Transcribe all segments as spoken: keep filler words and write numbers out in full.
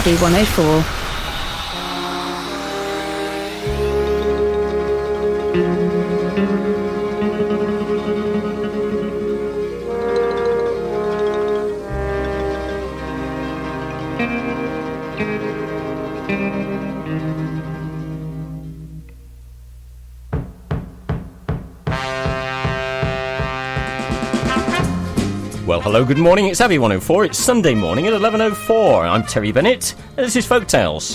Abbey one oh four. Well, hello, good morning, it's Abbey one oh four, it's Sunday morning at eleven oh four. I'm Terry Bennett, and this is Folk Tales.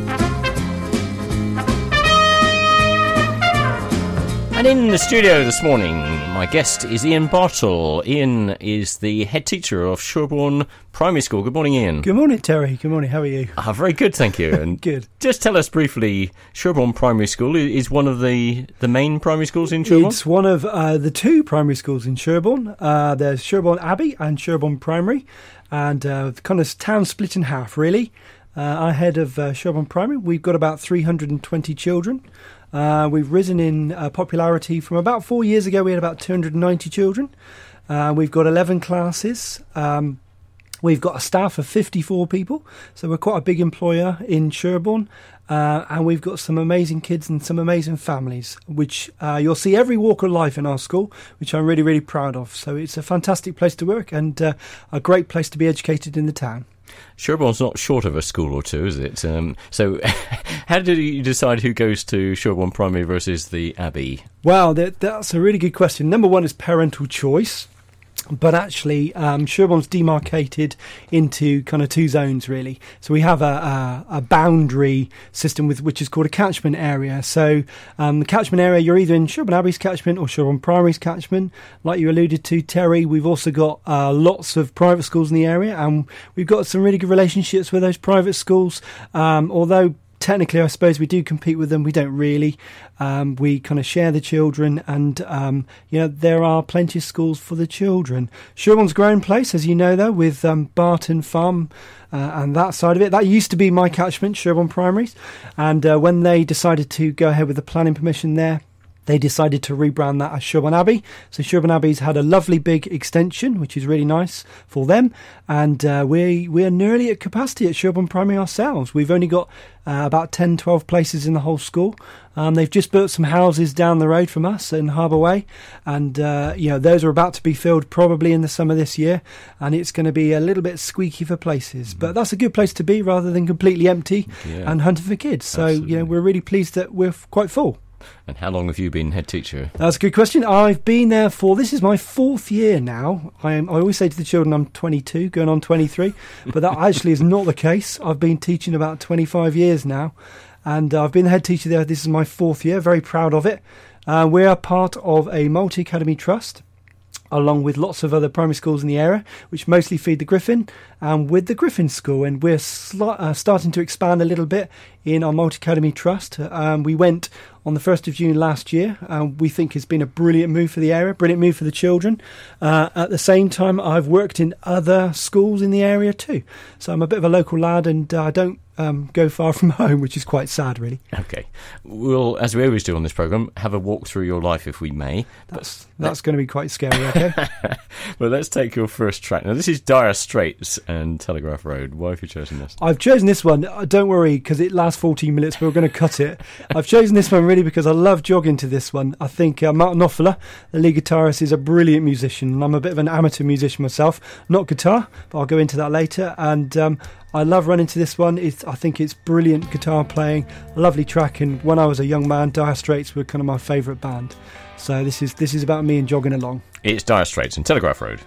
And in the studio this morning, my guest is Ian Bartle. Ian is the head teacher of Sherborne Primary School. Good morning, Ian. Good morning, Terry. Good morning, how are you? Ah, very good, thank you. And good. Just tell us briefly, Sherborne Primary School is one of the, the main primary schools in Sherborne? It's one of uh, the two primary schools in Sherborne. Uh, there's Sherborne Abbey and Sherborne Primary, and uh, kind of town split in half, really. Uh, our head of uh, Sherborne Primary, we've got about three hundred twenty children. Uh, we've risen in uh, popularity from about four years ago. We had about two hundred ninety children. Uh, we've got eleven classes. Um, we've got a staff of fifty-four people, so we're quite a big employer in Sherborne. Uh, and we've got some amazing kids and some amazing families, which uh, you'll see every walk of life in our school, which I'm really, really proud of. So it's a fantastic place to work and uh, a great place to be educated in the town. Sherborne's not short of a school or two, is it? Um, so how did you decide who goes to Sherborne Primary versus the Abbey? Well, that, that's a really good question. Number one is parental choice. But actually, um, Sherborne's demarcated into kind of two zones, really. So we have a, a, a boundary system with which is called a catchment area. So um, the catchment area, you're either in Sherborne Abbey's catchment or Sherborne Primary's catchment. Like you alluded to, Terry, we've also got uh, lots of private schools in the area, and we've got some really good relationships with those private schools, um, although technically, I suppose we do compete with them. We don't really. Um, we kind of share the children, and um, you know there are plenty of schools for the children. Sherborne's a growing place, as you know, though, with um, Barton Farm uh, and that side of it. That used to be my catchment, Sherborne Primaries, and uh, when they decided to go ahead with the planning permission there, they decided to rebrand that as Sherborne Abbey. So Sherborne Abbey's had a lovely big extension, which is really nice for them. And uh, we, we're nearly at capacity at Sherborne Primary ourselves. We've only got uh, about ten, twelve places in the whole school. Um, they've just built some houses down the road from us in Harbour Way. And, uh, you know, those are about to be filled probably in the summer this year. And it's going to be a little bit squeaky for places. Mm. But that's a good place to be rather than completely empty yeah. and hunting for kids. So, Absolutely. you know, we're really pleased that we're f- quite full. And how long have you been head teacher? That's a good question. I've been there for, this is my fourth year now. I am, I always say to the children I'm twenty-two, going on twenty-three, but that actually is not the case. I've been teaching about twenty-five years now, and uh, I've been the head teacher there. This is my fourth year, very proud of it. Uh, we are part of a multi-academy trust, along with lots of other primary schools in the area, which mostly feed the Griffin, and with the Griffin School. And we're sl- uh, starting to expand a little bit in our multi-academy trust. Um, we went on the first of June last year, and we think it's been a brilliant move for the area, brilliant move for the children. Uh, at the same time, I've worked in other schools in the area too. So I'm a bit of a local lad, and I uh, don't Um, go far from home, which is quite sad, really. Okay. We'll, as we always do on this programme, have a walk through your life if we may. That's but, that's going to be quite scary, okay? Well, let's take your first track. Now, this is Dire Straits and Telegraph Road. Why have you chosen this? I've chosen this one, uh, don't worry, because it lasts fourteen minutes, but we're going to cut it. I've chosen this one really because I love jogging to this one. I think uh, Mark Knopfler, the lead guitarist, is a brilliant musician, and I'm a bit of an amateur musician myself. Not guitar, but I'll go into that later. And um, I love running to this one. It's, I think it's brilliant guitar playing, a lovely track, and when I was a young man, Dire Straits were kind of my favourite band. So this is this is about me and jogging along. It's Dire Straits and Telegraph Road.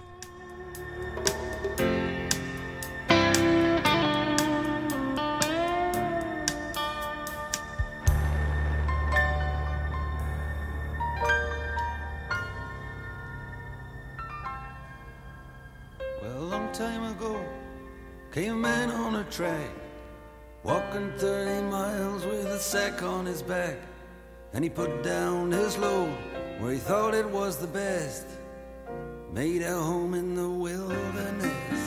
Well, a long time ago came a man on a track, walking thirty miles with a sack on his back. And he put down his load where he thought it was the best, made a home in the wilderness.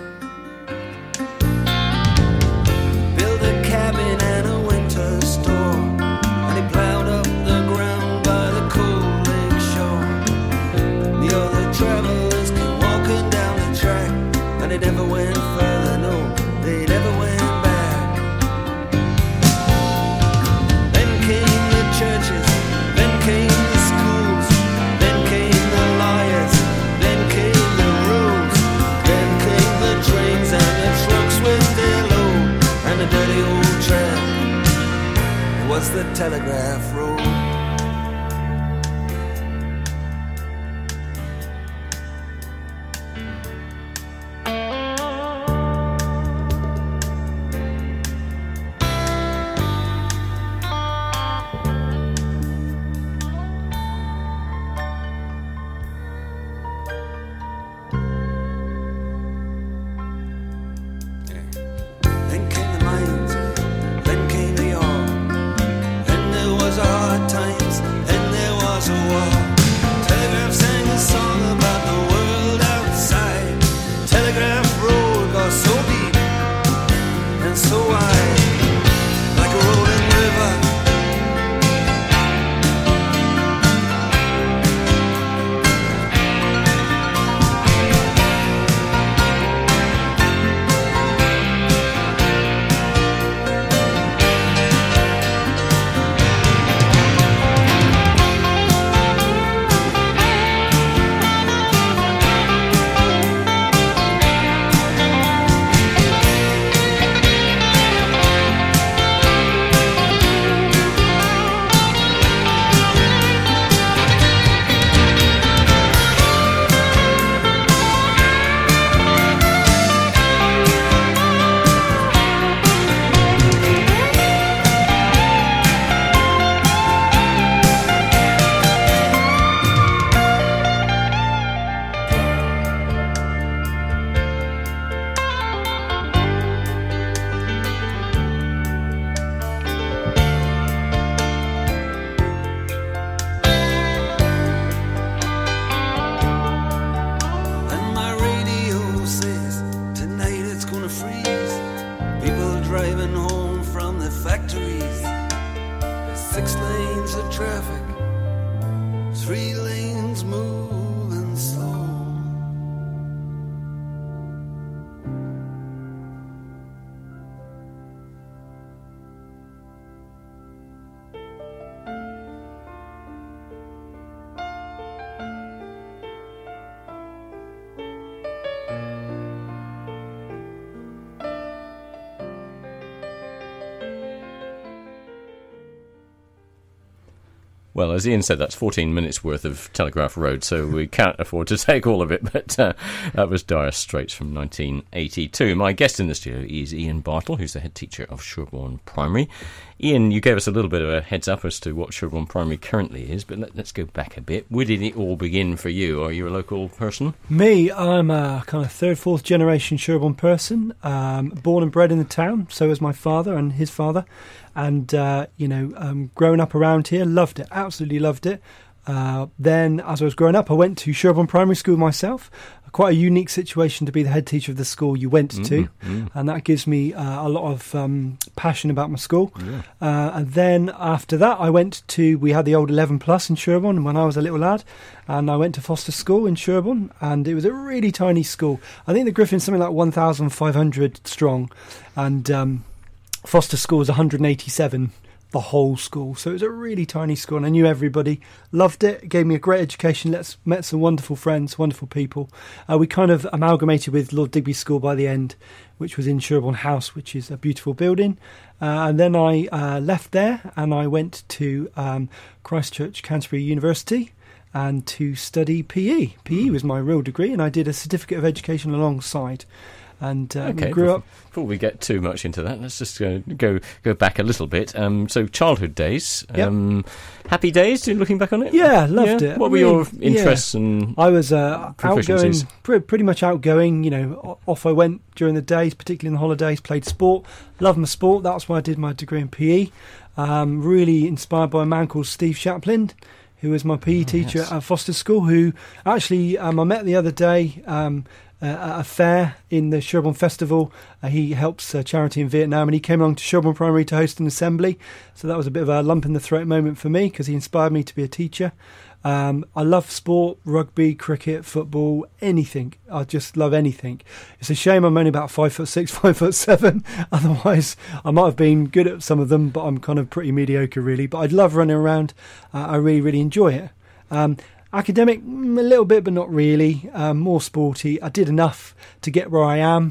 Built a cabin and a winter store, and he plowed up the ground by the cold lake shore. The other travelers came walking down the track, and they never went further, no, they never went back. a dirty old track. It was the Telegraph Road. Well, as Ian said, that's fourteen minutes worth of Telegraph Road, so we can't afford to take all of it, but uh, that was Dire Straits from nineteen eighty-two. My guest in the studio is Ian Bartle, who's the head teacher of Sherborne Primary. Ian, you gave us a little bit of a heads up as to what Sherborne Primary currently is, but let, let's go back a bit. Where did it all begin for you? Are you a local person? Me, I'm a kind of third, fourth generation Sherborne person, um, born and bred in the town, so is my father and his father. And, uh, you know, um, growing up around here, loved it, absolutely loved it. Uh, then, as I was growing up, I went to Sherborne Primary School myself. Quite a unique situation to be the head teacher of the school you went to. Mm-hmm. And that gives me uh, a lot of um, passion about my school. Yeah. Uh, and then after that, I went to, we had the old eleven plus in Sherborne when I was a little lad. And I went to Foster School in Sherborne. And it was a really tiny school. I think the Griffin's something like one thousand five hundred strong. And um, Foster School was one hundred eighty-seven. The whole school, so it was a really tiny school and I knew everybody, loved it, it gave me a great education, let's met some wonderful friends, wonderful people. Uh, we kind of amalgamated with Lord Digby School by the end, which was in Sherborne House, which is a beautiful building, uh, and then I uh, left there and I went to um, Christchurch Canterbury University and to study P E. P E was my real degree and I did a certificate of education alongside. And uh, okay, we grew before, up. Before we get too much into that, let's just go go, go back a little bit. Um, so, childhood days, um, yep. happy days. Looking back on it, yeah, loved yeah. it. What were really, your interests yeah. and? I was uh, outgoing, pre- pretty much outgoing. You know, off I went during the days, particularly in the holidays. Played sport, loved my sport. That's why I did my degree in P E. Um, really inspired by a man called Steve Chaplin, who was my P E oh, teacher yes. at Foster School. Who actually um, I met the other day. Um, Uh, at a fair in the Sherborne Festival. Uh, he helps uh, charity in Vietnam and he came along to Sherborne Primary to host an assembly, so that was a bit of a lump in the throat moment for me because he inspired me to be a teacher. um, I love sport, rugby, cricket, football, anything. I just love anything. It's a shame I'm only about five foot six, five foot seven. Otherwise I might have been good at some of them, but I'm kind of pretty mediocre really. But I'd love running around. uh, I really really enjoy it. um, Academic, a little bit, but not really. Um, more sporty. I did enough to get where I am.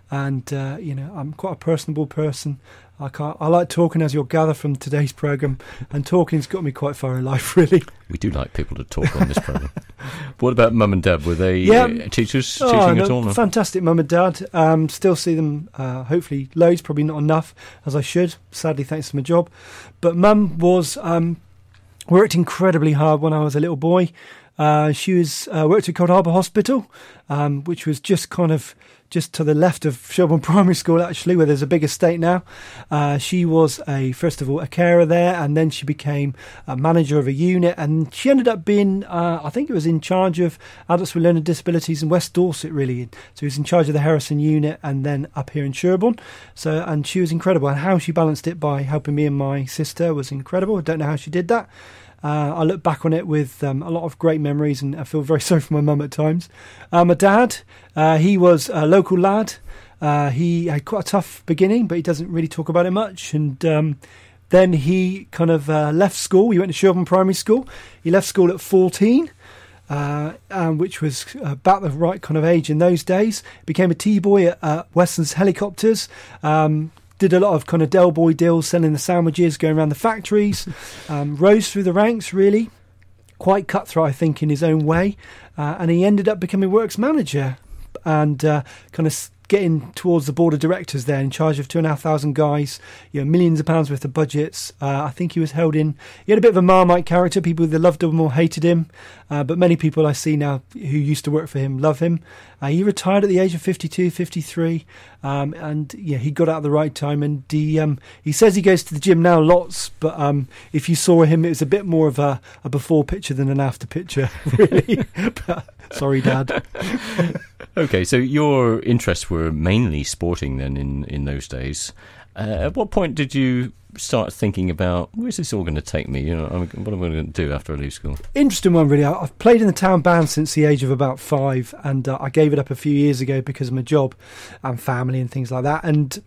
and uh, you know, I'm quite a personable person. I can't. I like talking, as you'll gather from today's programme, and talking's got me quite far in life, really. We do like people to talk on this programme. What about mum and dad? Were they yeah. uh, teachers oh, teaching no, at all? No? Fantastic mum and dad. Um, still see them, uh, hopefully loads, probably not enough as I should, sadly, thanks to my job. But mum was um, worked incredibly hard when I was a little boy. Uh, she was uh, worked at Cold Harbour Hospital, um, which was just kind of just to the left of Sherborne Primary School, actually, where there's a big estate now. Uh, she was a first of all a carer there, and then she became a manager of a unit, and she ended up being, uh, I think it was in charge of adults with learning disabilities in West Dorset, really. So she was in charge of the Harrison unit, and then up here in Sherborne. So, and she was incredible, and how she balanced it by helping me and my sister was incredible. I don't know how she did that. Uh, I look back on it with um, a lot of great memories, and I feel very sorry for my mum at times. Uh, my dad, uh, he was a local lad. Uh, he had quite a tough beginning, but he doesn't really talk about it much. And um, then he kind of uh, left school. He went to Sherborne Primary School. He left school at fourteen, uh, um, which was about the right kind of age in those days. Became a T-boy at uh, Weston's Helicopters. Um, Did a lot of kind of Del Boy deals, selling the sandwiches, going around the factories. Um, rose through the ranks, really. Quite cutthroat, I think, in his own way. Uh, and he ended up becoming works manager and uh, kind of getting towards the board of directors there, in charge of two and a half thousand guys, you know, millions of pounds worth of budgets. Uh, I think he was held in. He had a bit of a Marmite character. People either loved him or hated him. Uh, but many people I see now who used to work for him love him. Uh, he retired at the age of fifty-two, fifty-three. Um, and yeah, he got out at the right time. And he um, he says he goes to the gym now lots. But um, if you saw him, it was a bit more of a, a before picture than an after picture, really. But, sorry, Dad. Okay, so your interests were mainly sporting then in, in those days. Uh, at what point did you start thinking about, where's this all going to take me? You know, what am I going to do after I leave school? Interesting one, really. I've played in the town band since the age of about five, and uh, I gave it up a few years ago because of my job and family and things like that. And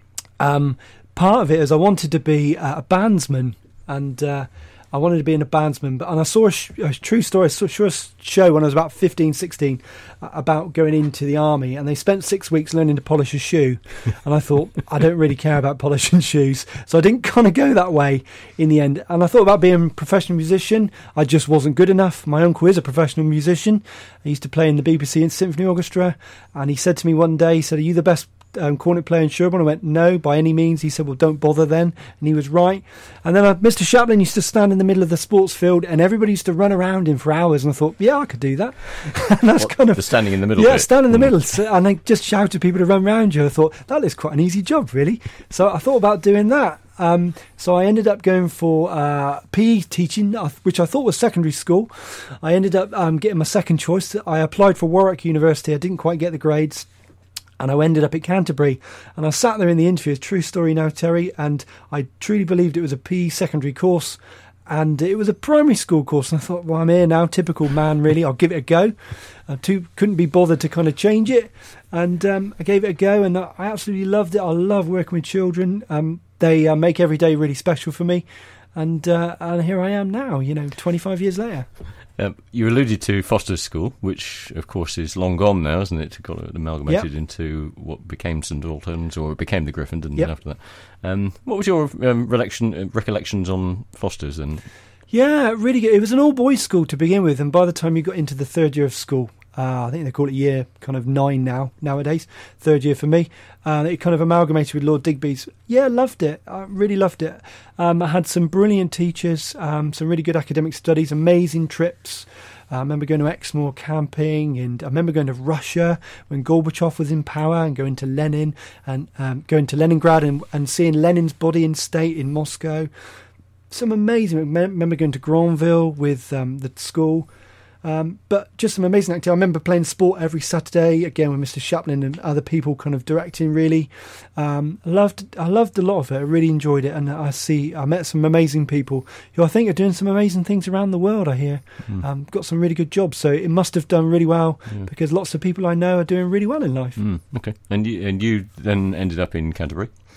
um, part of it is I wanted to be uh, a bandsman, and uh, I wanted to be in a bandsman, but and I saw a, sh- a true story. I saw, saw a show when I was about fifteen, sixteen uh, about going into the army, and they spent six weeks learning to polish a shoe. And I thought, I don't really care about polishing shoes, so I didn't kind of go that way in the end. And I thought about being a professional musician. I just wasn't good enough. My uncle is a professional musician. He used to play in the B B C and Symphony Orchestra, and he said to me one day, he said, "Are you the best Um, cornet player in Sherborne?" I went, "No, by any means." He said, "Well, don't bother then." And he was right. And then uh, Mister Chaplin used to stand in the middle of the sports field, and everybody used to run around him for hours. And I thought, yeah, I could do that. And that's what, kind of the standing in the middle. Yeah, bit. stand in the mm. middle, so, and they just shouted people to run around you. I thought that looks quite an easy job, really. So I thought about doing that. Um, so I ended up going for uh, P E teaching, uh, which I thought was secondary school. I ended up um, getting my second choice. I applied for Warwick University. I didn't quite get the grades, and I ended up at Canterbury. And I sat there in the interview, true story now, Terry, and I truly believed it was a P E secondary course, and it was a primary school course. And I thought, well, I'm here now, typical man, really. I'll give it a go. I too, couldn't be bothered to kind of change it, and um, I gave it a go, and I absolutely loved it. I love working with children. Um, they uh, make every day really special for me, and uh, and here I am now, you know, twenty-five years later. Um, you alluded to Foster's School, which, of course, is long gone now, isn't it? It got amalgamated yep. into what became St Albans, or it became the Griffin, didn't yep. it, after that? Um, what was your um, recollection, recollections on Foster's then? Yeah, really good. It was an all-boys school to begin with, and by the time you got into the third year of school, uh, I think they call it year kind of nine now, nowadays, third year for me, uh, it kind of amalgamated with Lord Digby's. Yeah, loved it. I really loved it. Um, I had some brilliant teachers, um, some really good academic studies, amazing trips. Uh, I remember going to Exmoor camping, and I remember going to Russia when Gorbachev was in power, and going to Lenin, and um, going to Leningrad and, and seeing Lenin's body in state in Moscow. Some amazing. I remember going to Granville with um, the school. Um, but just some amazing activity. I remember playing sport every Saturday, again with Mister Chaplin and other people kind of directing, really. Um, I loved I loved a lot of it. I really enjoyed it. And I see, I met some amazing people who I think are doing some amazing things around the world, I hear. Mm. Um, got some really good jobs. So it must have done really well, yeah. because lots of people I know are doing really well in life. Mm, okay. And you, and you then ended up in Canterbury?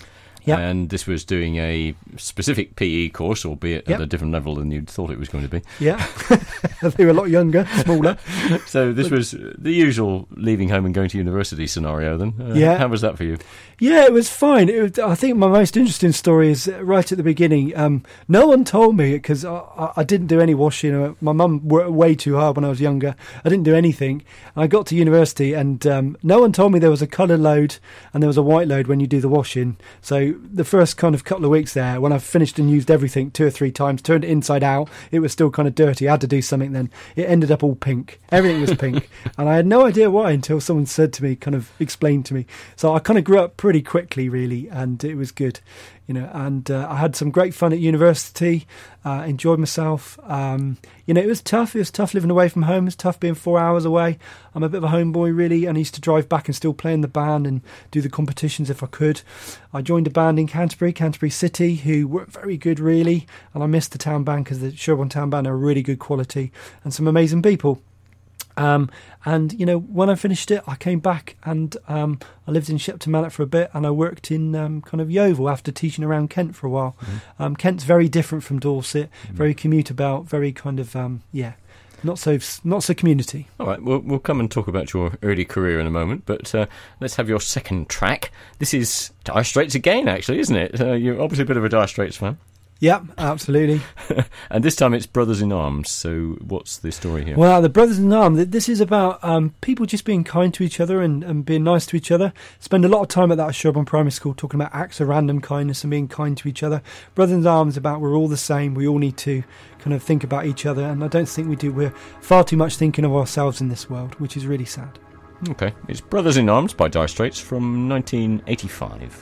Yep. And this was doing a specific P E course, albeit Yep. at a different level than you'd thought it was going to be. Yeah. They were a lot younger, smaller. So this was the usual leaving home and going to university scenario then. Uh, Yeah. How was that for you? Yeah, it was fine. It was, I think my most interesting story is right at the beginning. Um, no one told me, because I, I, I didn't do any washing. Uh, My mum worked way too hard when I was younger. I didn't do anything. I got to university and um, no one told me there was a colour load and there was a white load when you do the washing. So the first kind of couple of weeks there, when I finished and used everything two or three times, turned it inside out, it was still kind of dirty. I had to do something then. It ended up all pink. Everything was pink. And I had no idea why until someone said to me, kind of explained to me. So I kind of grew up pretty quickly, really, and it was good. You know, and uh, I had some great fun at university, uh, enjoyed myself. Um, you know, it was tough. It was tough living away from home. It was tough being four hours away. I'm a bit of a homeboy, really, and I used to drive back and still play in the band and do the competitions if I could. I joined a band in Canterbury, Canterbury City, who were very good, really, and I missed the town band because the Sherborne Town Band are really good quality and some amazing people. Um, and, you know, when I finished it, I came back and um, I lived in Shepton Mallet for a bit and I worked in um, kind of Yeovil after teaching around Kent for a while. Mm-hmm. Um, Kent's very different from Dorset, mm-hmm. very commute about, very kind of, um, yeah, not so not so community. All right, we'll, we'll come and talk about your early career in a moment, but uh, let's have your second track. This is Dire Straits again, actually, isn't it? Uh, you're obviously a bit of a Dire Straits fan. Yeah, absolutely. And this time it's Brothers in Arms, so what's the story here? Well, the Brothers in Arms, this is about um, people just being kind to each other and, and being nice to each other. Spend a lot of time at that Sherborne Primary School talking about acts of random kindness and being kind to each other. Brothers in Arms about we're all the same, we all need to kind of think about each other, and I don't think we do. We're far too much thinking of ourselves in this world, which is really sad. Okay, it's Brothers in Arms by Dire Straits from nineteen eighty-five.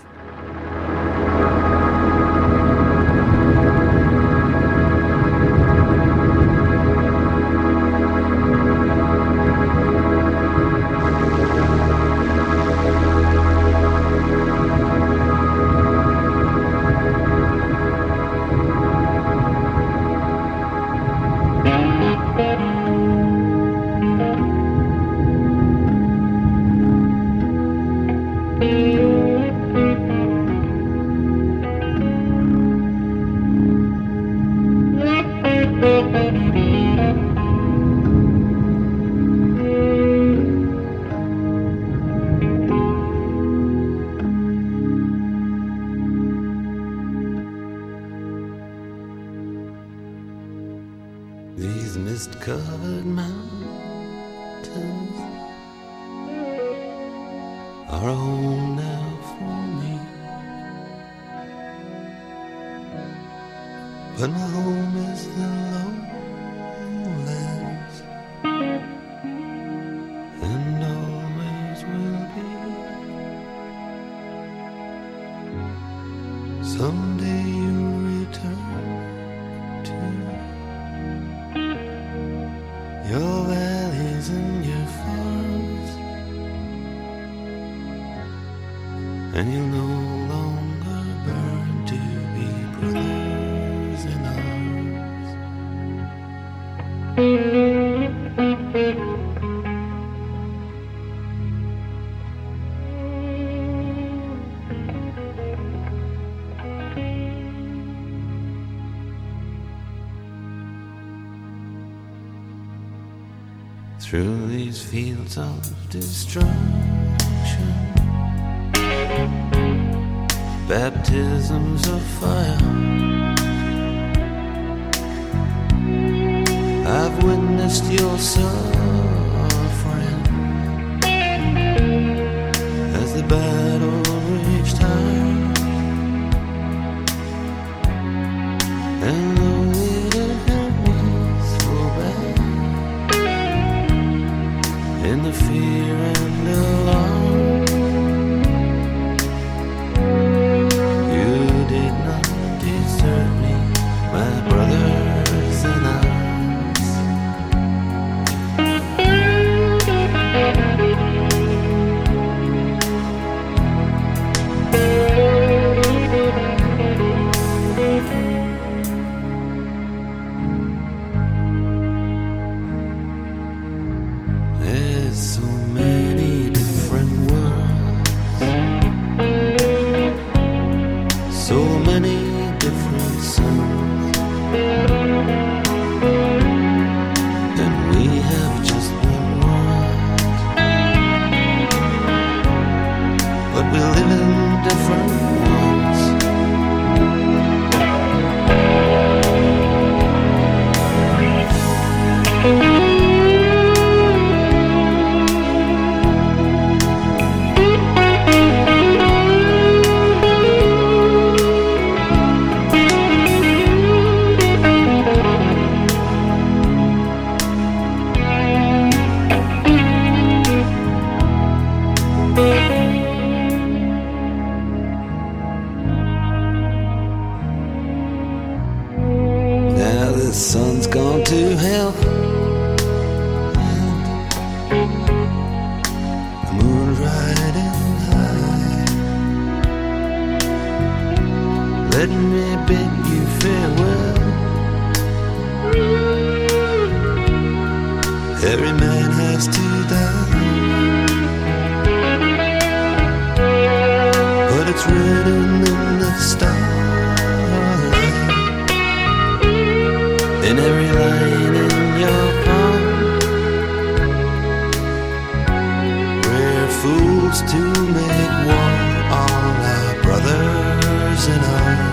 These mist-covered mountains are a home now for me, but my home is the lowlands, and always will be. Someday you'll return to your valleys and your farms, and you'll no longer burn to be brothers in arms. Through these fields of destruction, baptisms of fire, I've witnessed your suffering as the battle raged high, and though it hurt me so bad, in the fear and alarm, you did not desert me, my brothers in arms. so many different sons, and we have just been one, but we live in different ones. Now the sun's gone to hell, the moon's riding high. Let me bid you farewell. Every man has to die, but it's written in the stars, in every line in your palm. We're fools to make war on our brothers in arms.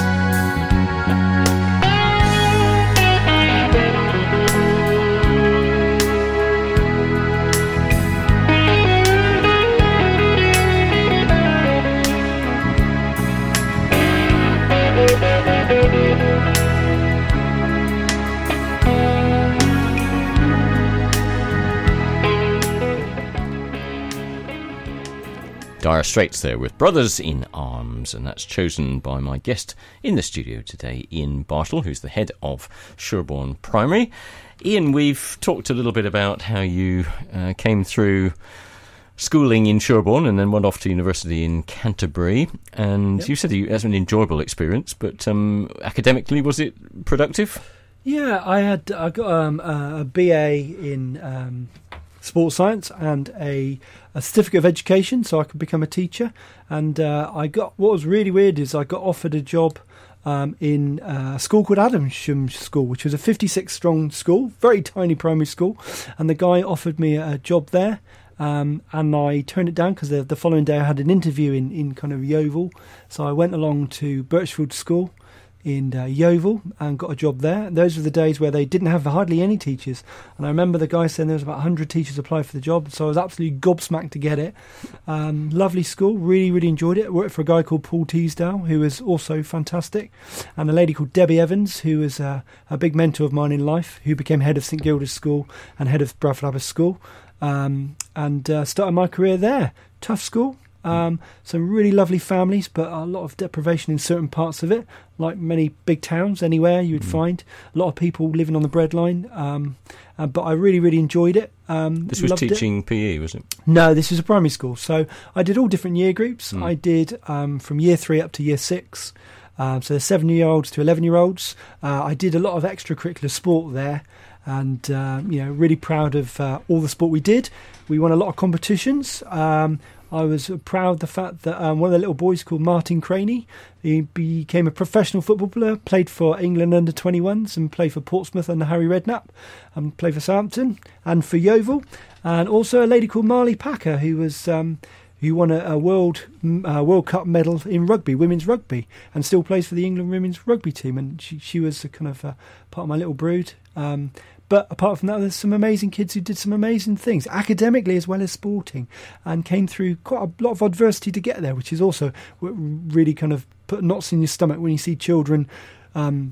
Dire Straits there with Brothers in Arms, and that's chosen by my guest in the studio today, Ian Bartle, who's the head of Sherborne Primary. Ian, we've talked a little bit about how you uh, came through schooling in Sherborne and then went off to university in Canterbury, and yep. You said it was an enjoyable experience, but um, academically, was it productive? Yeah, I had I got um, a B A in um, sports science and a, a certificate of education, so I could become a teacher. And uh, I got what was really weird is I got offered a job um, in a school called Adamsham School, which was a fifty-six strong school, very tiny primary school, and the guy offered me a job there. Um, and I turned it down because the, the following day I had an interview in, in kind of Yeovil. So I went along to Birchfield School in uh, Yeovil and got a job there. And those were the days where they didn't have hardly any teachers. And I remember the guy saying there was about one hundred teachers applied for the job. So I was absolutely gobsmacked to get it. Um, lovely school, really, really enjoyed it. I worked for a guy called Paul Teasdale, who was also fantastic. And a lady called Debbie Evans, who was uh, a big mentor of mine in life, who became head of St Gilda's School and head of Bradford Abbas School. Um, and uh, started my career there. Tough school, um, some really lovely families, but a lot of deprivation in certain parts of it, like many big towns anywhere you'd mm. find. A lot of people living on the breadline, um, uh, but I really, really enjoyed it. Um, this was teaching it. P E, was it? No, this was a primary school. So I did all different year groups. Mm. I did um, from year three up to year six. Um, so seven-year-olds to eleven-year-olds. Uh, I did a lot of extracurricular sport there. And, uh, you know, really proud of uh, all the sport we did. We won a lot of competitions. Um, I was proud of the fact that um, one of the little boys called Martin Craney, he became a professional footballer, played for England under twenty-ones and played for Portsmouth under Harry Redknapp, and played for Southampton and for Yeovil. And also a lady called Marley Packer, who was... Um, who won a, a World uh, World Cup medal in rugby, women's rugby, and still plays for the England women's rugby team. And she, she was a kind of a part of my little brood. Um, but apart from that, there's some amazing kids who did some amazing things, academically as well as sporting, and came through quite a lot of adversity to get there, which is also really kind of put knots in your stomach when you see children um,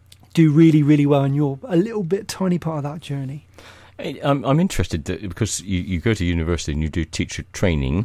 do really, really well, and you're a little bit tiny part of that journey. I'm, I'm interested that because you, you go to university and you do teacher training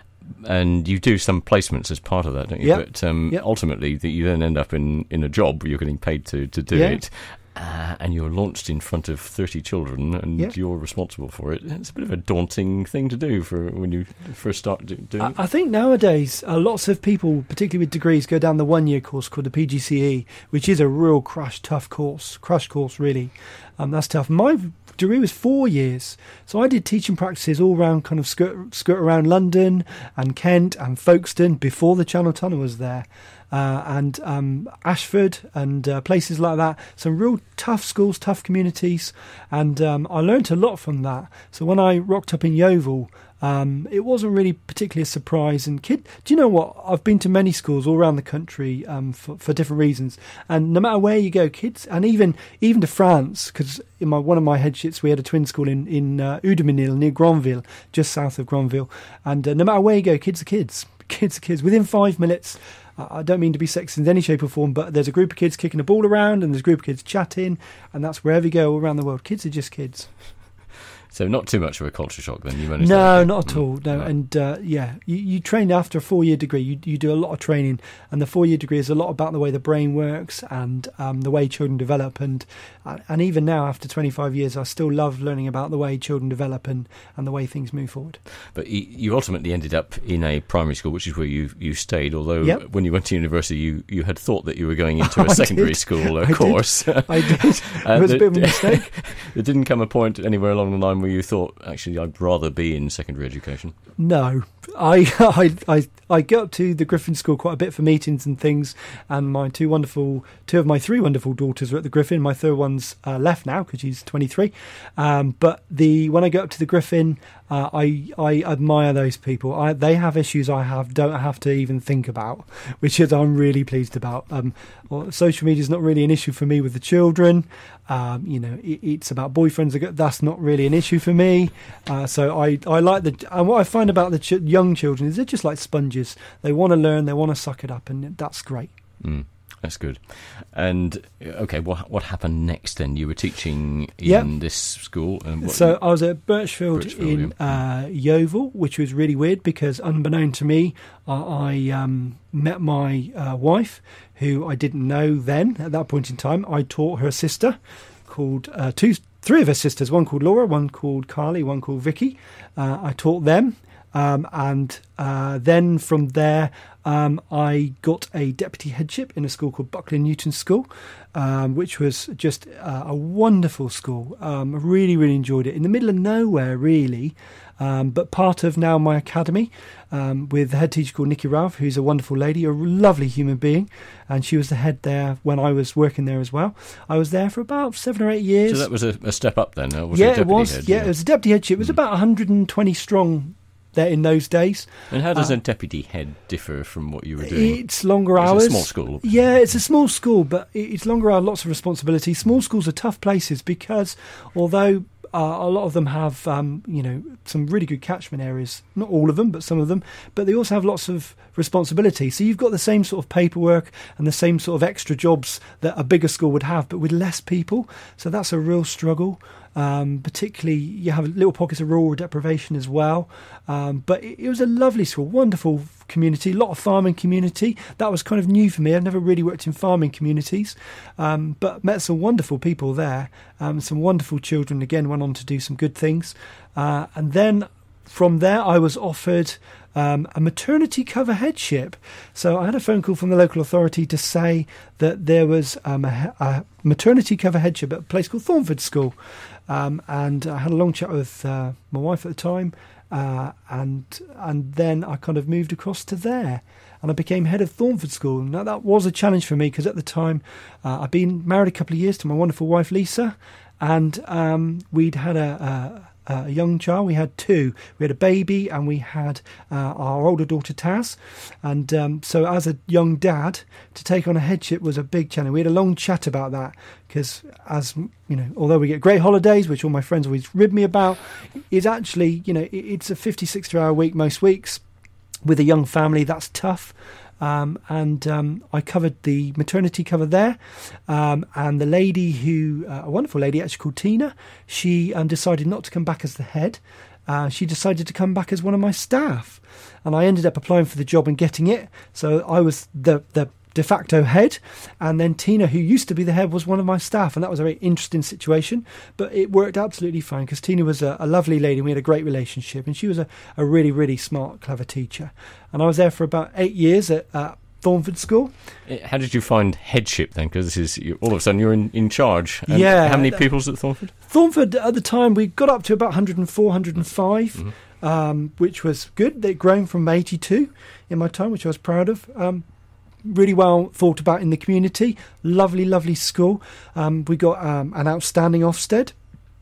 and you do some placements as part of that, don't you? Yep. But um, yep. ultimately, the, you then end up in, in a job where you're getting paid to, to do yeah. it. Uh, and you're launched in front of thirty children and yeah. you're responsible for it. It's a bit of a daunting thing to do for when you first start do, doing I, it. I think nowadays uh, lots of people, particularly with degrees, go down the one-year course called the P G C E, which is a real crush, tough course, crush course really. Um, that's tough. My degree was four years, so I did teaching practices all around, kind of skirt, skirt around London and Kent and Folkestone before the Channel Tunnel was there. uh, and um, Ashford and uh, places like that. Some real tough schools, tough communities, and um, I learnt a lot from that. So when I rocked up in Yeovil, Um, it wasn't really particularly a surprise. And kid, do you know what? I've been to many schools all around the country um, for, for different reasons. And no matter where you go, kids, and even even to France, because in my one of my headships we had a twin school in in uh, Oudemenil near Granville, just south of Granville. And uh, no matter where you go, kids are kids, kids are kids. Within five minutes. I don't mean to be sexist in any shape or form, but there's a group of kids kicking a ball around, and there's a group of kids chatting, and that's wherever you go all around the world. Kids are just kids. So not too much of a culture shock then? You managed no, that, not at all. No, no. And uh, yeah, you, you train after a four-year degree. You, you do a lot of training, and the four-year degree is a lot about the way the brain works and um, the way children develop. And and even now, after twenty-five years, I still love learning about the way children develop and, and the way things move forward. But you ultimately ended up in a primary school, which is where you you stayed, although yep. when you went to university, you, you had thought that you were going into a I secondary did. school uh, I course. Did. I did. It uh, was a bit of a mistake. There didn't come a point anywhere along the line where you thought, actually, I'd rather be in secondary education? No. I, I I I go up to the Griffin School quite a bit for meetings and things, and my two wonderful, two of my three wonderful daughters are at the Griffin. My third one's uh, left now because she's twenty-three. Um, but the when I go up to the Griffin, uh, I I admire those people. I, they have issues I have don't have to even think about, which is I'm really pleased about. Um, well, social media is not really an issue for me with the children. Um, you know, it, it's about boyfriends. That's not really an issue for me. Uh, so I, I like the, and what I find about the ch- young children is they're just like sponges. They want to learn, they want to suck it up, and that's great. Mm, that's good. And okay, what what happened next then? You were teaching in yep. this school. And what, so I was at Birchfield, Birchfield in yeah. uh, Yeovil, which was really weird because unbeknown to me, I, I um, met my uh, wife, who I didn't know then at that point in time. I taught her sister, called uh, two, three of her sisters, one called Laura, one called Carly, one called Vicky. Uh, I taught them. Um, and uh, then from there, um, I got a deputy headship in a school called Buckley Newton School, um, which was just uh, a wonderful school. Um, I really, really enjoyed it. In the middle of nowhere, really, um, but part of now my academy um, with the head teacher called Nikki Ralph, who's a wonderful lady, a lovely human being, and she was the head there when I was working there as well. I was there for about seven or eight years. So that was a, a step up then? Uh, was yeah, it, it was. Head, yeah, yeah, it was a deputy headship. It was mm. about one hundred twenty strong there in those days. And how does uh, a deputy head differ from what you were doing? It's longer it's hours. It's a small school. Yeah, it's a small school, but it's longer hours, lots of responsibility. Small schools are tough places because although uh, a lot of them have, um, you know, some really good catchment areas, not all of them, but some of them, but they also have lots of responsibility. So you've got the same sort of paperwork and the same sort of extra jobs that a bigger school would have, but with less people. So that's a real struggle. Um, particularly, you have little pockets of rural deprivation as well. Um, but it, it was a lovely school, wonderful community, a lot of farming community. That was kind of new for me. I've never really worked in farming communities, um, but met some wonderful people there. Um, some wonderful children, again, went on to do some good things. Uh, and then from there, I was offered um, a maternity cover headship. So I had a phone call from the local authority to say that there was um, a, a maternity cover headship at a place called Thornford School. Um, and I had a long chat with uh, my wife at the time, uh, and and then I kind of moved across to there, and I became head of Thornford School. Now that was a challenge for me because at the time uh, I'd been married a couple of years to my wonderful wife Lisa, and um, we'd had a, a, a young child. We had two. We had a baby, and we had uh, our older daughter Taz. And um, so, as a young dad, to take on a headship was a big challenge. We had a long chat about that. Because, as you know, although we get great holidays, which all my friends always rib me about, is actually, you know, it's a fifty, sixty hour week most weeks with a young family. That's tough. Um, and um, I covered the maternity cover there. Um, and the lady who, uh, a wonderful lady actually called Tina, she um, decided not to come back as the head. Uh, she decided to come back as one of my staff. And I ended up applying for the job and getting it. So I was the the de facto head, and then Tina, who used to be the head, was one of my staff, and that was a very interesting situation, but it worked absolutely fine because Tina was a, a lovely lady and we had a great relationship, and she was a, a really really smart, clever teacher. And I was there for about eight years at uh, Thornford School. How did you find headship then? Because this is you, all of a sudden you're in, in charge. And yeah. How many pupils at Thornford? Thornford at the time we got up to about one hundred four, one hundred five, mm-hmm. um, which was good. They'd grown from eighty-two in my time, which I was proud of. Um, really well thought about in the community. Lovely, lovely school. Um, we got um, an outstanding Ofsted.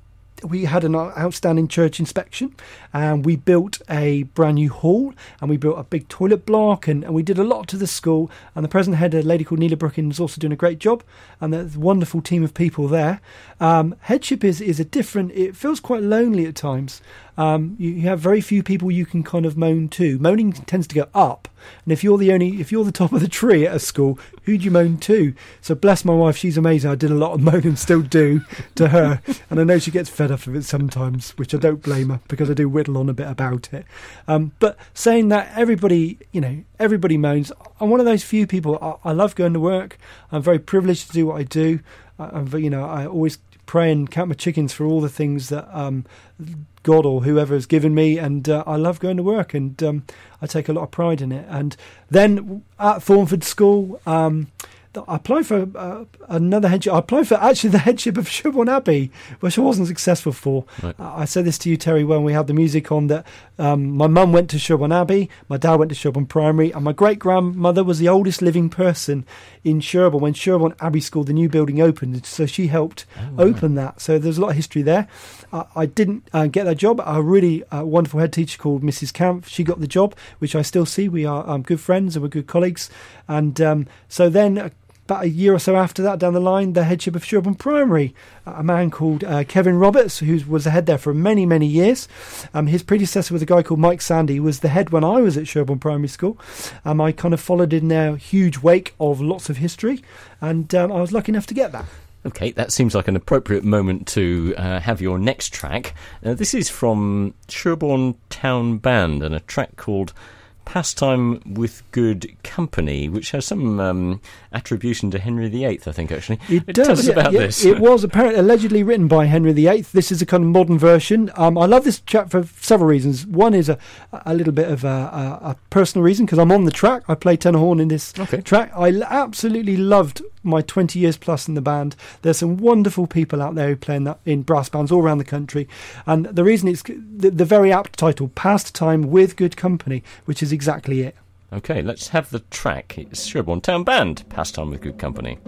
We had an outstanding church inspection, and we built a brand new hall, and we built a big toilet block, and, and we did a lot to the school. And the present head, a lady called Neela Brookin, is also doing a great job, and there's a wonderful team of people there. Um, headship is, is a different, it feels quite lonely at times. Um, you, you have very few people you can kind of moan to. Moaning tends to go up, and if you're the only, if you're the top of the tree at a school, who do you moan to? So bless my wife, she's amazing. I did a lot of moaning, still do, to her, and I know she gets fed up of it sometimes, which I don't blame her, because I do whittle on a bit about it. Um, but saying that, everybody, you know, everybody moans. I'm one of those few people. I, I love going to work. I'm very privileged to do what I do. I, I'm, you know, I always pray and count my chickens for all the things that um, God or whoever has given me, and uh, I love going to work, and um, I take a lot of pride in it. And then at Thornford School, um, I applied for uh, another headship. I applied for actually the headship of Sherborne Abbey, which I wasn't successful for. Right. Uh, I said this to you, Terry, when we had the music on, that um, my mum went to Sherborne Abbey, my dad went to Sherborne Primary, and my great-grandmother was the oldest living person in Sherborne when Sherborne Abbey School, the new building, opened. So she helped oh, open right. that. So there's a lot of history there. Uh, I didn't uh, get that job. A really uh, wonderful head teacher called Missus Camp, she got the job, which I still see. We are um, good friends and we're good colleagues. And um, so then... Uh, About a year or so after that, down the line, the headship of Sherborne Primary, a man called uh, Kevin Roberts, who was the head there for many, many years. Um, his predecessor was a guy called Mike Sandy, who was the head when I was at Sherborne Primary School. Um, I kind of followed in their huge wake of lots of history, and um, I was lucky enough to get that. Okay, that seems like an appropriate moment to uh, have your next track. Uh, this is from Sherborne Town Band, and a track called Pastime with Good Company, which has some um, attribution to Henry the Eighth, I think, actually. It Tell does, us yeah, about yeah, this. It was apparently allegedly written by Henry the Eighth. This is a kind of modern version. Um, I love this track for several reasons. One is a, a little bit of a, a, a personal reason, because I'm on the track. I play tenor horn in this okay. track. I absolutely loved my twenty years plus in the band. There's some wonderful people out there who play in, that, in brass bands all around the country, and the reason it's the, the very apt title, Pastime with Good Company, which is exactly it. Okay, let's have the track. It's Sherborne Town Band, Pastime with Good Company.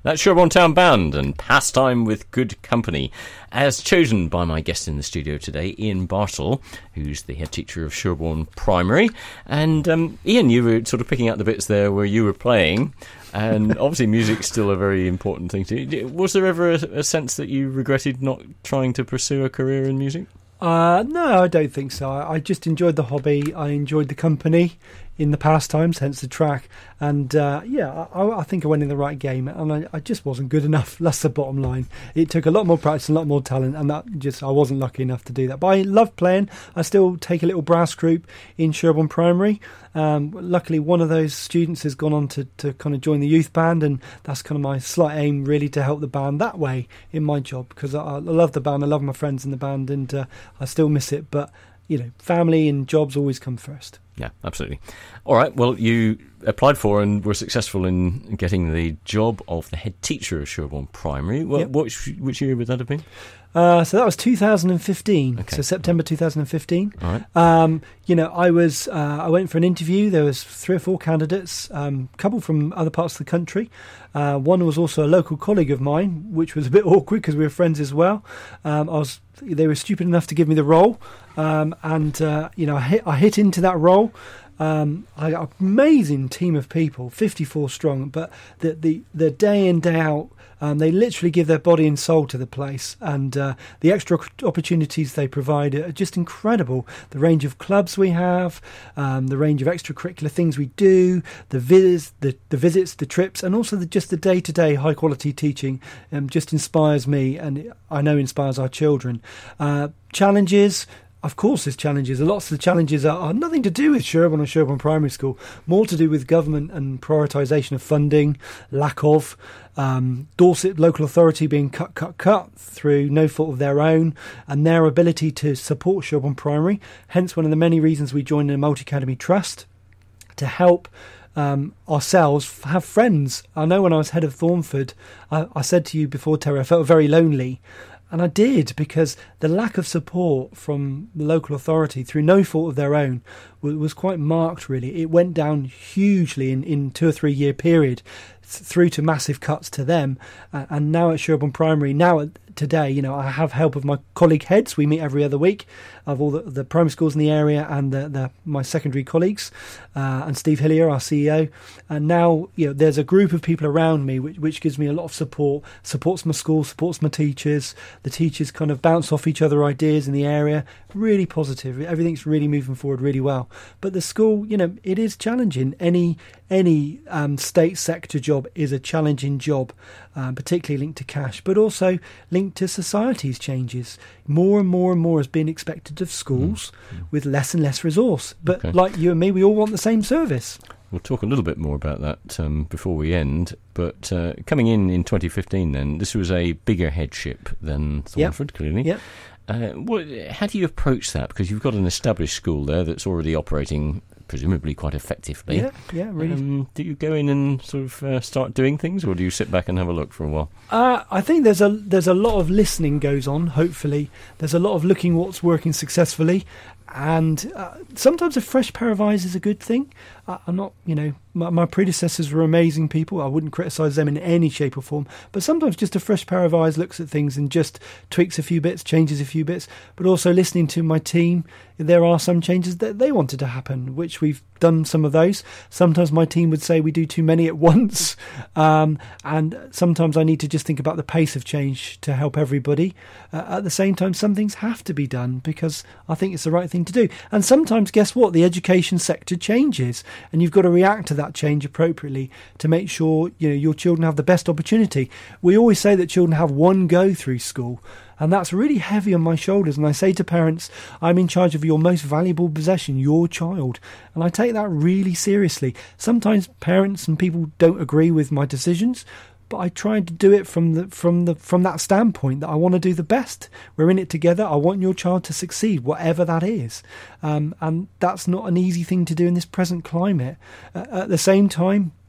That's Sherborne Town Band and Pastime with Good Company, as chosen by my guest in the studio today, Ian Bartle, who's the head teacher of Sherborne Primary. And um, Ian, you were sort of picking out the bits there where you were playing, and obviously music's still a very important thing to you. Was there ever a, a sense that you regretted not trying to pursue a career in music? Uh, no, I don't think so. I, I just enjoyed the hobby. I enjoyed the company in the pastimes, hence the track. And uh, yeah, I, I think I went in the right game, and I, I just wasn't good enough. That's the bottom line. It took a lot more practice and a lot more talent, and that just I wasn't lucky enough to do that. But I love playing. I still take a little brass group in Sherborne Primary. Um, luckily, one of those students has gone on to, to kind of join the youth band, and that's kind of my slight aim, really, to help the band that way in my job, because I, I love the band, I love my friends in the band, and uh, I still miss it. But you know, family and jobs always come first. Yeah, absolutely. All right, well, you applied for and were successful in getting the job of the head teacher of Sherborne Primary. What, yep. which, which year would that have been? Uh, so that was two thousand fifteen, okay. So September two thousand fifteen. All right. Um, you know, I was uh, I went for an interview. There was three or four candidates, um, a couple from other parts of the country. Uh, one was also a local colleague of mine, which was a bit awkward because we were friends as well. Um, I was they were stupid enough to give me the role, um, and uh, you know, I hit I hit into that role. Um, I got an amazing team of people, fifty-four strong, but the the, the day in, day out, um, they literally give their body and soul to the place, and uh, the extra opportunities they provide are just incredible. The range of clubs we have, um, the range of extracurricular things we do, the vis, the, the visits, the trips, and also the, just the day-to-day high-quality teaching um, just inspires me, and I know inspires our children. Uh, challenges. Of course there's challenges. Lots of the challenges are, are nothing to do with Sherborne or Sherborne Primary School, more to do with government and prioritisation of funding, lack of, um, Dorset local authority being cut, cut, cut through no fault of their own, and their ability to support Sherborne Primary. Hence one of the many reasons we joined a multi-academy trust to help Um, ourselves have friends. I know when I was head of Thornford, I, I said to you before, Terry, I felt very lonely. And I did, because the lack of support from the local authority through no fault of their own was, was quite marked, really. It went down hugely in, in two or three year period th- through to massive cuts to them. Uh, and now at Sherborne Primary, now at, today, you know, I have help of my colleague heads. We meet every other week of all the, the primary schools in the area and the, the my secondary colleagues, uh, and Steve Hillier, our C E O. And now, you know, there's a group of people around me which, which gives me a lot of support, supports my school, supports my teachers. The teachers kind of bounce off each other ideas in the area. Really positive. Everything's really moving forward really well. But the school, you know, it is challenging. Any any um, state sector job is a challenging job, uh, particularly linked to cash, but also linked to society's changes. More and more and more is being expected of schools mm. with less and less resource. But okay. like you and me, we all want the same service. We'll talk a little bit more about that um, before we end. But uh, coming in in twenty fifteen, then, this was a bigger headship than Thornford, yep. clearly. Yep. Uh, what, how do you approach that? Because you've got an established school there that's already operating, presumably quite effectively. Yeah, yeah, really. Um, do you go in and sort of uh, start doing things, or do you sit back and have a look for a while? Uh, I think there's a there's a lot of listening goes on. Hopefully, there's a lot of looking what's working successfully, and uh, sometimes a fresh pair of eyes is a good thing. Uh, I'm not, you know, my, my predecessors were amazing people. I wouldn't criticise them in any shape or form. But sometimes just a fresh pair of eyes looks at things and just tweaks a few bits, changes a few bits. But also listening to my team, there are some changes that they wanted to happen, which we've done some of those. Sometimes my team would say we do too many at once. Um, and sometimes I need to just think about the pace of change to help everybody. Uh, at the same time, some things have to be done because I think it's the right thing to do. And sometimes, guess what? The education sector changes. And you've got to react to that change appropriately to make sure, you know, your children have the best opportunity. We always say that children have one go through school, and that's really heavy on my shoulders. And I say to parents, I'm in charge of your most valuable possession, your child. And I take that really seriously. Sometimes parents and people don't agree with my decisions, but I try to do it from the from the from that standpoint that I want to do the best. We're in it together. I want your child to succeed, whatever that is, um, and that's not an easy thing to do in this present climate. Uh, at the same time,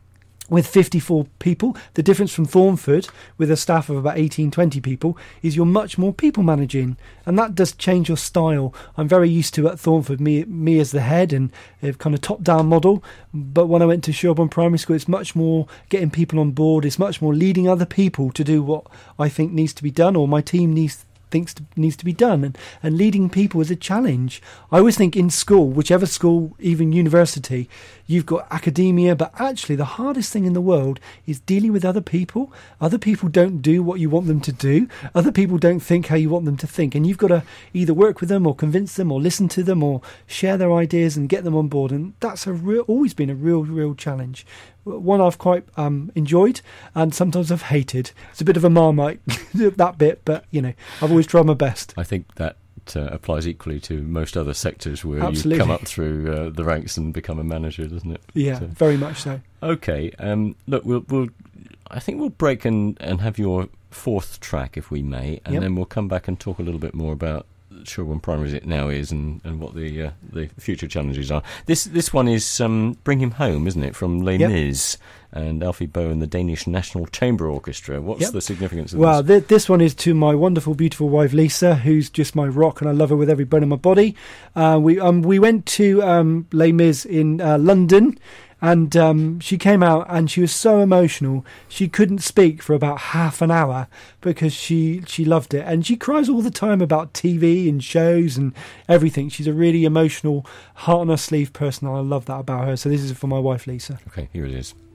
with fifty-four people. The difference from Thornford, with a staff of about eighteen, twenty people, is you're much more people managing, and that does change your style. I'm very used to at Thornford me me as the head and a kind of top-down model, but when I went to Sherborne Primary School, it's much more getting people on board. It's much more leading other people to do what I think needs to be done, or my team needs thinks to, needs to be done, and, and leading people is a challenge. I always think in school, whichever school, even university, you've got academia, but actually the hardest thing in the world is dealing with other people. Other people don't do what you want them to do. Other people don't think how you want them to think, and you've got to either work with them or convince them or listen to them or share their ideas and get them on board, and that's a real, always been a real, real challenge. One I've quite um, enjoyed, and sometimes I've hated. It's a bit of a Marmite, that bit, but, you know, I've always tried my best. I think that uh, applies equally to most other sectors where Absolutely. you come up through uh, the ranks and become a manager, doesn't it? Yeah, so, very much so. Okay, um, look, we'll, we'll, I think we'll break and, and have your fourth track, if we may, and yep. then we'll come back and talk a little bit more about Sherborne Primary as it now is, and, and what the uh, the future challenges are. This this one is um, Bring Him Home, isn't it, from Les yep. Mis and Alfie Boe and the Danish National Chamber Orchestra. What's yep. the significance of well, this? Th- this one is to my wonderful, beautiful wife Lisa, who's just my rock, and I love her with every bone in my body. Uh, we um we went to um, Les Mis in uh, London. And um, she came out and she was so emotional. She couldn't speak for about half an hour because she, she loved it. And she cries all the time about T V and shows and everything. She's a really emotional, heart on her sleeve person. I love that about her. So this is for my wife, Lisa. Okay, here it is.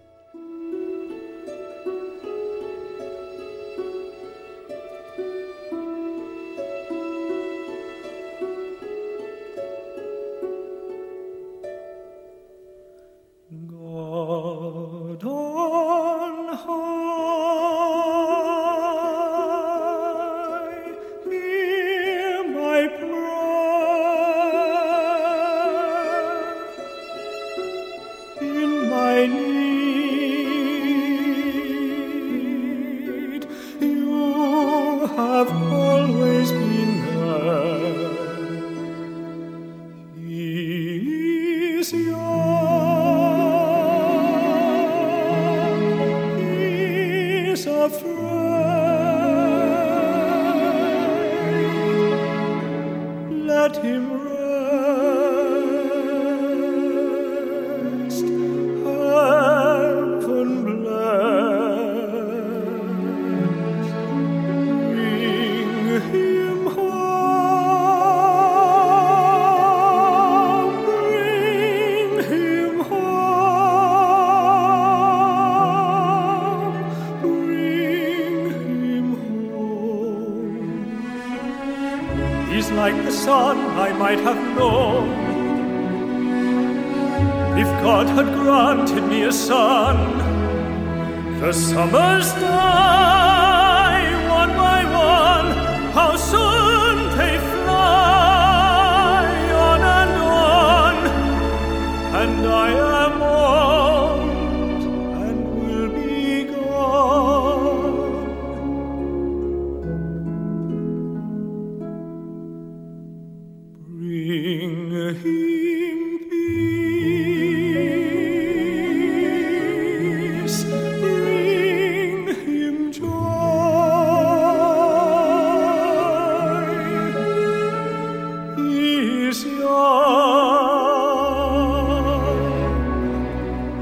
Like the sun I might have known, if God had granted me a son. The summers die one by one, how soon they fly on and on, and I am old and will be gone. Bring him peace, bring him joy. He is young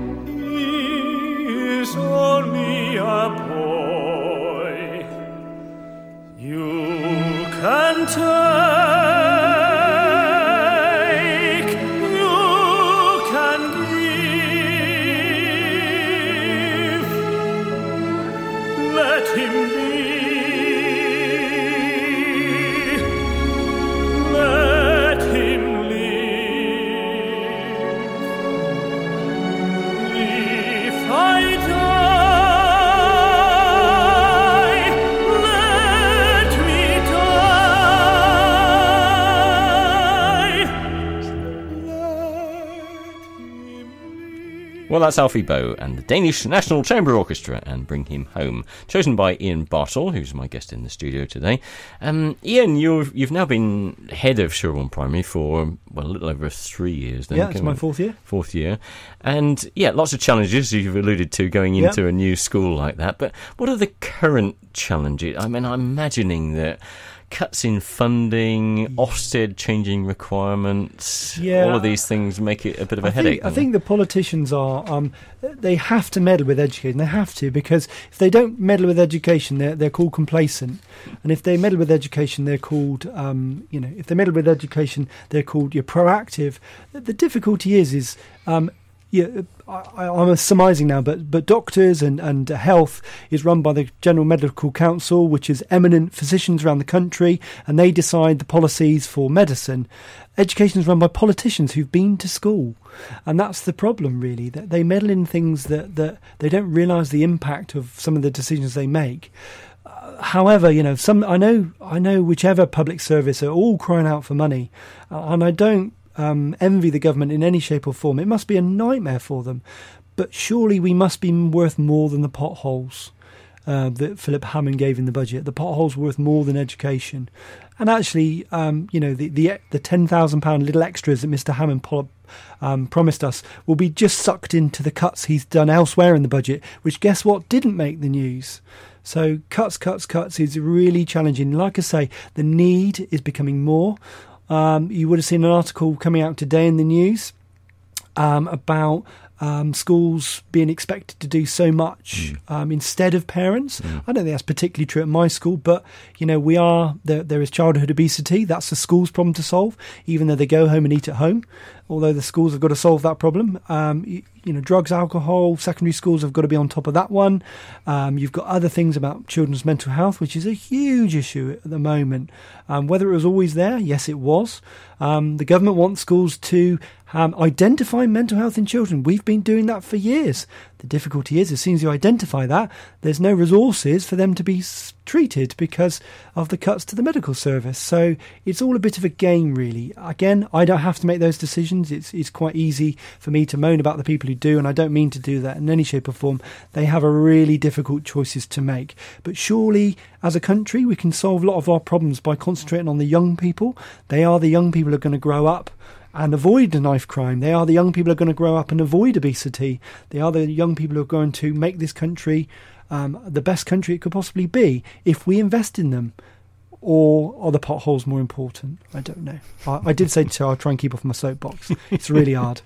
Well, that's Alfie Boe and the Danish National Chamber Orchestra and Bring Him Home, chosen by Ian Bartle, who's my guest in the studio today. Um, Ian, you've, you've now been head of Sherborne Primary for, well, a little over three years. Then, yeah, it's my fourth year. Fourth year. And, yeah, lots of challenges, you've alluded to, going into yep. a new school like that. But what are the current challenges? I mean, I'm imagining that cuts in funding, Ofsted changing requirements, yeah. all of these things make it a bit of a I headache. Think, I think the politicians are, um, they have to meddle with education. They have to, because if they don't meddle with education, they're, they're called complacent. And if they meddle with education, they're called, um, you know, if they meddle with education, they're called, you're proactive. The difficulty is, is, um, yeah, I, I'm surmising now, but but doctors and, and health is run by the General Medical Council, which is eminent physicians around the country, and they decide the policies for medicine. Education is run by politicians who've been to school, and that's the problem, really, that they meddle in things that, that they don't realise the impact of some of the decisions they make. Uh, however, you know, some I know I know whichever public service are all crying out for money, uh, and I don't Um, envy the government in any shape or form. It must be a nightmare for them. But surely we must be worth more than the potholes uh, that Philip Hammond gave in the budget. The potholes were worth more than education. And actually, um, you know, the the, the ten thousand pounds little extras that Mr Hammond po- um, promised us will be just sucked into the cuts he's done elsewhere in the budget, which, guess what, didn't make the news. So cuts, cuts, cuts is really challenging. Like I say, the need is becoming more. Um, you would have seen an article coming out today in the news um, about um, schools being expected to do so much mm. um, instead of parents. Mm. I don't think that's particularly true at my school, but you know, we are there. There is childhood obesity. That's the school's problem to solve, even though they go home and eat at home. Although the schools have got to solve that problem. Um, you, you know, drugs, alcohol, secondary schools have got to be on top of that one. Um, you've got other things about children's mental health, which is a huge issue at the moment. Um, whether it was always there, yes, it was. Um, the government wants schools to um, identify mental health in children. We've been doing that for years. The difficulty is, as soon as you identify that, there's no resources for them to be s- treated because of the cuts to the medical service. So it's all a bit of a game, really. Again, I don't have to make those decisions. It's it's quite easy for me to moan about the people who do, and I don't mean to do that in any shape or form. They have a really difficult choices to make. But surely, as a country, we can solve a lot of our problems by concentrating on the young people. They are the young people who are going to grow up and avoid the knife crime. They are the young people who are going to grow up and avoid obesity. They are the young people who are going to make this country um, the best country it could possibly be if we invest in them. Or are the potholes more important? I don't know. I, I did say so. I'll try and keep off my soapbox. It's really hard.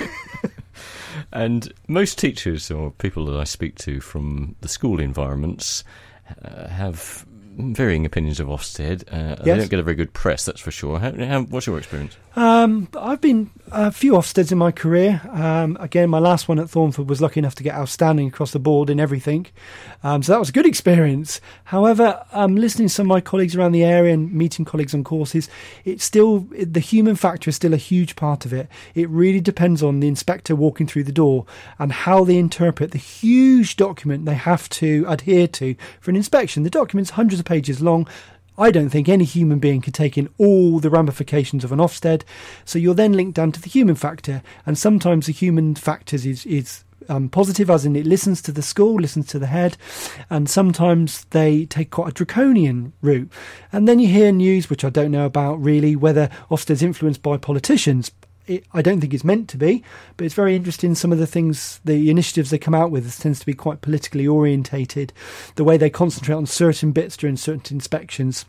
And most teachers or people that I speak to from the school environments uh, have varying opinions of Ofsted. Uh, yes. They don't get a very good press, that's for sure. How, how, what's your experience? Um, I've been a few Ofsteds in my career. Um, again, my last one at Thornford was lucky enough to get outstanding across the board in everything. Um, so that was a good experience. However, um, listening to some of my colleagues around the area and meeting colleagues on courses, it's still, the human factor is still a huge part of it. It really depends on the inspector walking through the door and how they interpret the huge document they have to adhere to for an inspection. The document's hundreds of pages long. I don't think any human being could take in all the ramifications of an Ofsted. So you're then linked down to the human factor. And sometimes the human factors is, is um, positive, as in it listens to the school, listens to the head. And sometimes they take quite a draconian route. And then you hear news, which I don't know about really, whether Ofsted's influenced by politicians. It, I don't think it's meant to be, but it's very interesting. Some of the things, the initiatives they come out with, this tends to be quite politically orientated. The way they concentrate on certain bits during certain inspections.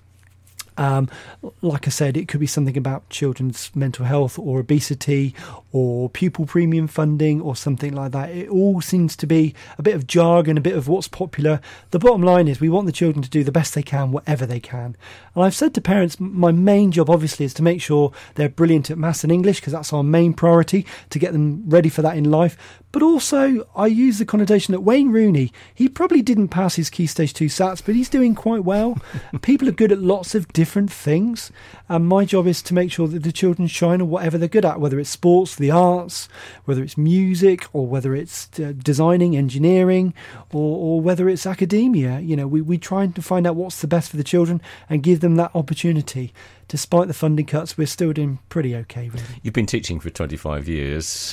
Um, like I said, it could be something about children's mental health or obesity or pupil premium funding or something like that. It all seems to be a bit of jargon, a bit of what's popular. The bottom line is we want the children to do the best they can, whatever they can. And I've said to parents, my main job obviously is to make sure they're brilliant at maths and English, because that's our main priority, to get them ready for that in life. But also, I use the connotation that Wayne Rooney, he probably didn't pass his Key Stage two SATs, but he's doing quite well. People are good at lots of different things. And my job is to make sure that the children shine at whatever they're good at, whether it's sports, the arts, whether it's music, or whether it's uh, designing, engineering, or, or whether it's academia. You know, we, we try to find out what's the best for the children and give them that opportunity. Despite the funding cuts, we're still doing pretty okay, really. You've been teaching for twenty-five years.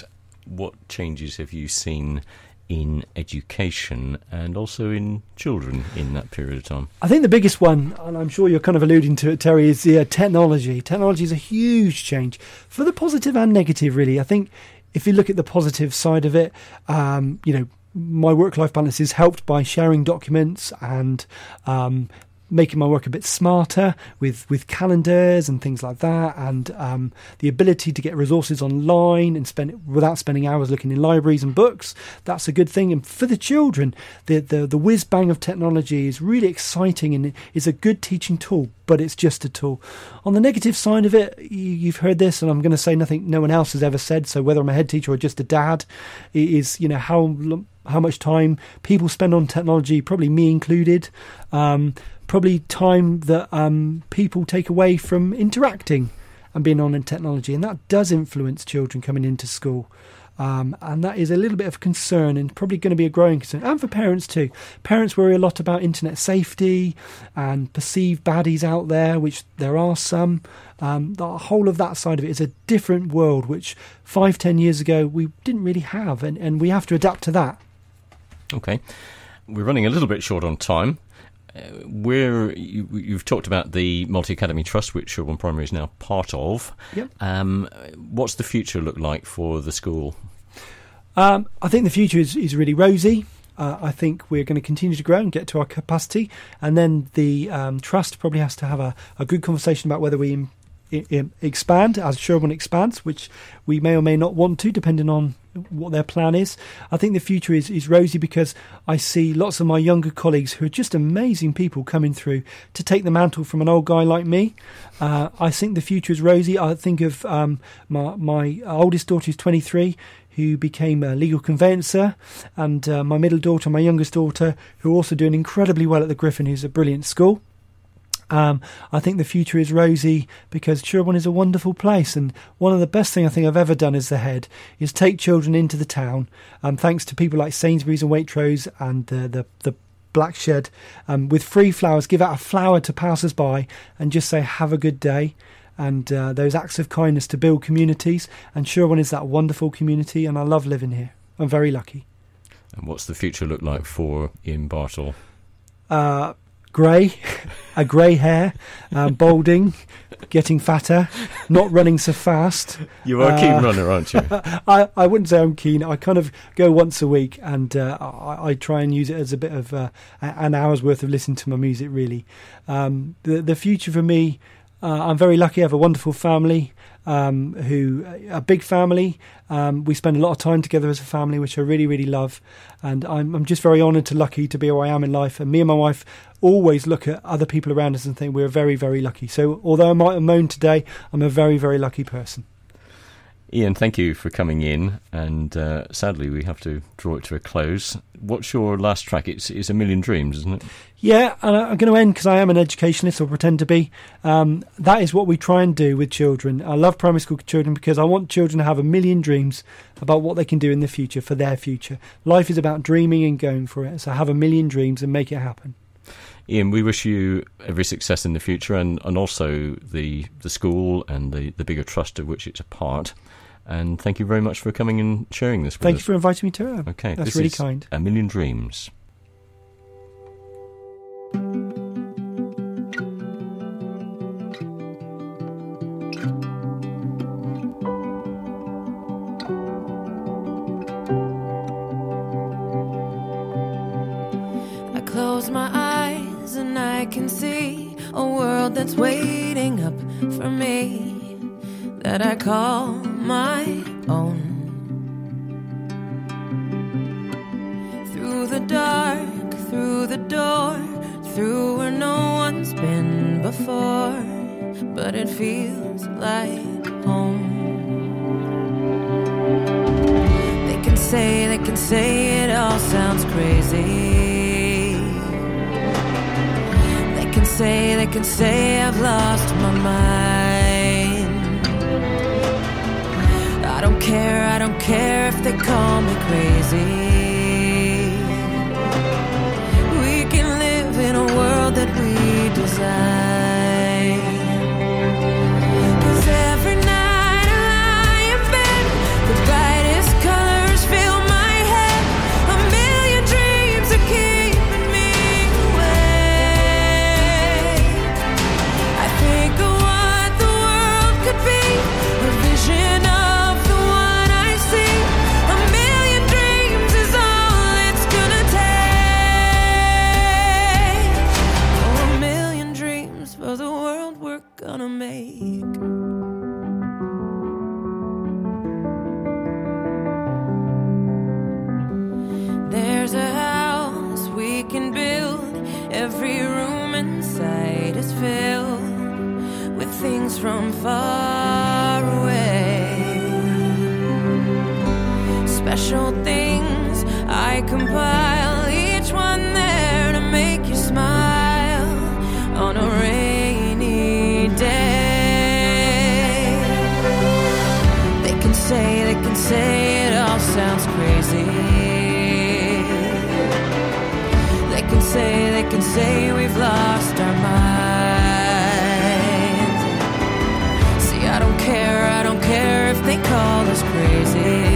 what changes have you seen in education and also in children in that period of time? I think the biggest one, and I'm sure you're kind of alluding to it, Terry, is the uh, technology. Technology is a huge change for the positive and negative, really. I think if you look at the positive side of it, um, you know, my work-life balance is helped by sharing documents and um, making my work a bit smarter with, with calendars and things like that, and um, the ability to get resources online and spend without spending hours looking in libraries and books. That's a good thing. And for the children, the the, the whiz bang of technology is really exciting and is a good teaching tool, but it's just a tool. On the negative side of it, you, you've heard this, and I'm going to say nothing no one else has ever said. So whether I'm a head teacher or just a dad, it is, you know, how how much time people spend on technology, probably me included. Um, Probably time that um, people take away from interacting and being on in technology. And that does influence children coming into school. Um, and that is a little bit of concern and probably going to be a growing concern. And for parents too. Parents worry a lot about internet safety and perceived baddies out there, which there are some. Um, the whole of that side of it is a different world, which five, ten years ago we didn't really have. And, and we have to adapt to that. Okay. We're running a little bit short on time. Uh, where you, you've talked about the Multi-Academy Trust, which Sherborne Primary is now part of. Yep. Um, what's the future look like for the school? Um, I think the future is, is really rosy. Uh, I think we're going to continue to grow and get to our capacity. And then the um, Trust probably has to have a, a good conversation about whether we im- im- expand as Sherborne expands, which we may or may not want to, depending on what their plan is. I think the future is, is rosy because I see lots of my younger colleagues who are just amazing people coming through to take the mantle from an old guy like me. Uh, I think the future is rosy. I think of um, my, my oldest daughter, who's twenty-three, who became a legal conveyancer, and uh, my middle daughter, my youngest daughter, who are also doing incredibly well at the Griffin, who's a brilliant school. Um, I think the future is rosy because Sherborne is a wonderful place, and one of the best things I think I've ever done as the head is take children into the town, um, thanks to people like Sainsbury's and Waitrose and the the, the Black Shed, um, with free flowers, give out a flower to passers-by and just say have a good day. And uh, those acts of kindness to build communities, and Sherborne is that wonderful community, and I love living here. I'm very lucky. And what's the future look like for Ian Bartle? Uh, grey, a grey hair, um, balding, getting fatter, not running so fast. You are a keen uh, runner, aren't you? I, I wouldn't say I'm keen. I kind of go once a week, and uh, I, I try and use it as a bit of uh, an hour's worth of listening to my music, really. Um, the, the future for me, uh, I'm very lucky. I have a wonderful family, um, who a big family. Um, we spend a lot of time together as a family, which I really, really love. And I'm, I'm just very honoured to lucky to be where I am in life. And me and my wife always look at other people around us and think we're very, very lucky. So although I might have moaned today, I'm a very, very lucky person. Ian, thank you for coming in, and uh, sadly we have to draw it to a close. What's your last track? It's, it's A Million Dreams, isn't it? Yeah, and I'm going to end because I am an educationalist, or pretend to be. Um, that is what we try and do with children. I love primary school children because I want children to have a million dreams about what they can do in the future for their future. Life is about dreaming and going for it, so have a million dreams and make it happen. Ian, we wish you every success in the future, and, and also the the school and the, the bigger trust of which it's a part. And thank you very much for coming and sharing this with thank us. Thank you for inviting me to it. Okay, that's this really is kind. A Million Dreams. I close my eyes and I can see a world that's waiting up for me, that I call my own. Through the dark, through the door, through where no one's been before, but it feels like home. They can say, they can say it all sounds crazy. They can say, they can say I've lost my mind. I don't care, I don't care if they call me crazy. We can live in a world that we design. 'Cause every night I lie in bed, the brightest color things from far away. Special things I compile, each one there to make you smile on a rainy day. They can say, they can say it all sounds crazy. They can say, they can say we've lost our minds. See, I don't care, I don't care if they call us crazy.